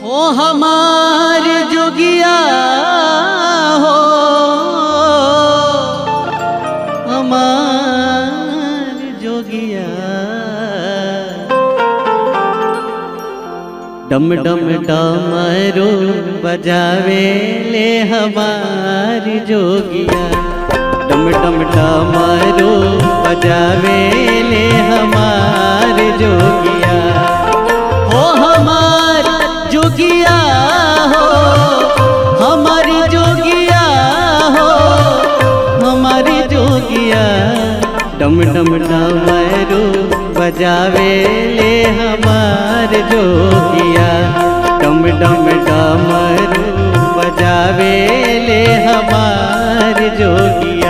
ओ हमार जोगिया हो, हमार जोगिया। डम डम डमरू बजावे ले हमार जोगिया। डम डम डमरू बजावे ले हमार जोगिया। हो हमार जोगिया हो, हमारी जोगिया हो, हमारी जोगिया। डम डम डमरू बजावे ले हमार जोगिया। डम डम डमरू बजावे ले हमार जोगिया।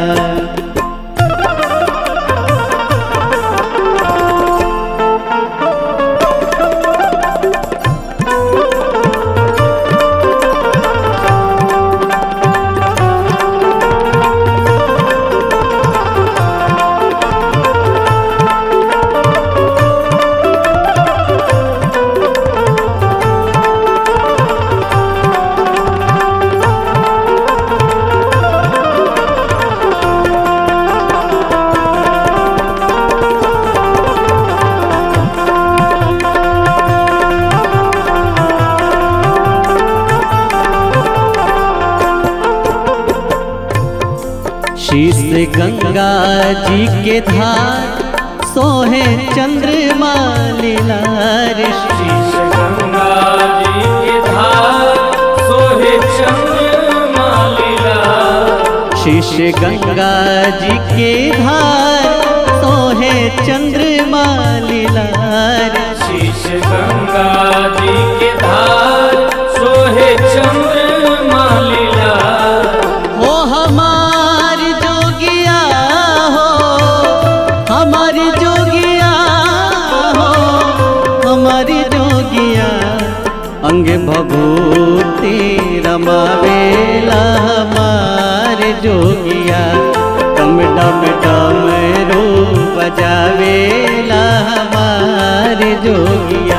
शीश गंगा जी के धार सोहे चंद्रमा लीलार। शीश गंगा जी के धार सोहे चंद्रमा लीलार। शीश गंगा जी के धार सोहे चंद्रमा लीलार। शीश गंगा जी के धार सोहे चंद्रमा लीलार। हो हमारी जोगिया हो, हमारी जोगिया हो, हमारी जोगिया। अंग भभूति रमावेला हमार जोगिया। डम डम डमरू बजावेला हमार जोगिया।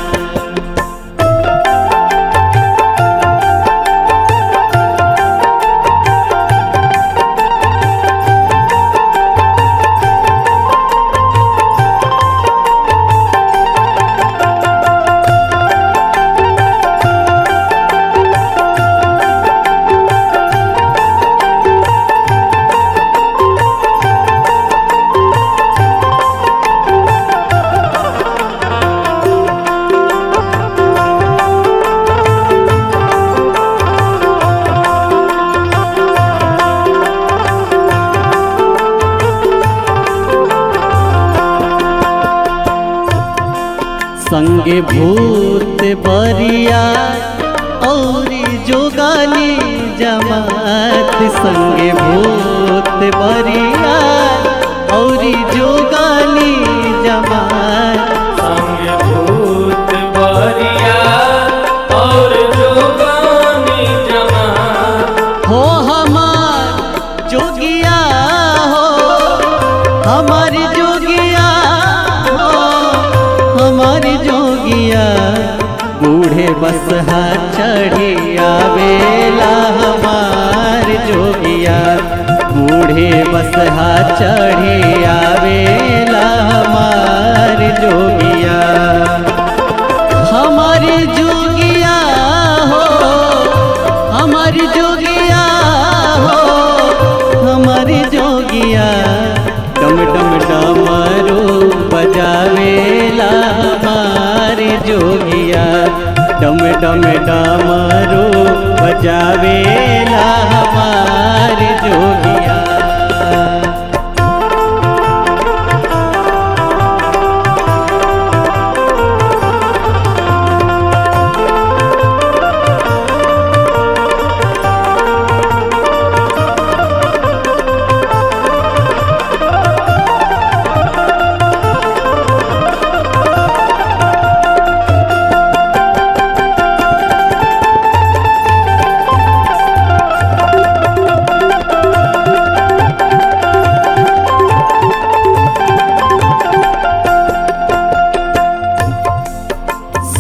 संगे भूत बरिया औरी जोगाली जमात। संगे भूत बरिया औरी जोगाली जमात। संगे भूत बरिया और जोगानी जमात। हो हमार जोगिया हो, हमारी जोगिया हो, हमारी जोगिया। बूढ़े बसहा चढ़ी आवेला हमार जोगिया। बूढ़े बसहा चढ़ी आवेला हमार जोगिया। हमारी जोगिया हो, हमारी जोगिया हो, हमारी जोगिया। डम डम डमरू बजावेला हमार जोगिया। डम डम डमरू बजावेला हमार जोगिया।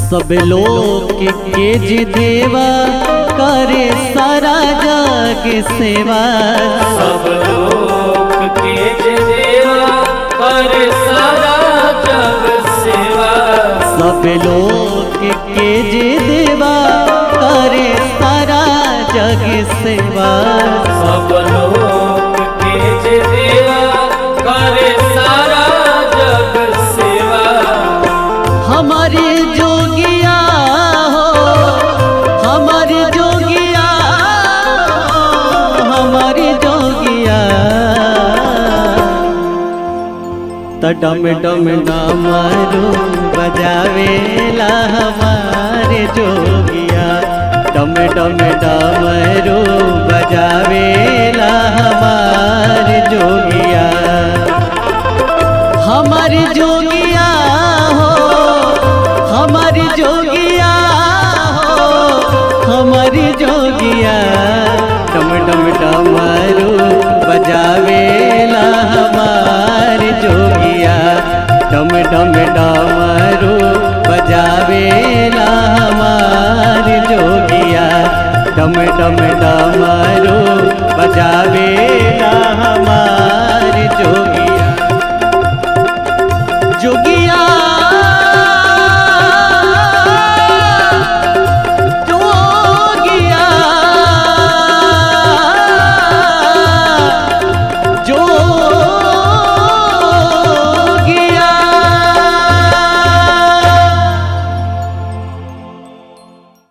सब लोग के जे देवा करे सारा जग सेवा। सब लोग के जे देवा करे सारा जग सेवा। सब लोग के जे देवा करे सारा जग सेवा। सब लोग के जे देवा करे सारा जग सेवा। हमारी जोगिया हो, हमारी जोगिया हो, हमारी जोगिया। त डम डम डमरू बजावेला हमारे जोगिया। डम डम डमरू बजावेला हमारे जोगिया। हमारी जोगिया हो, हमारी जोगिया हो, हमारी जोगिया। डम डम डमरू बजावेला हमारी जोगिया। डम डम डमरू बजावेला हमारी जोगिया। डम डम डमरू बजावे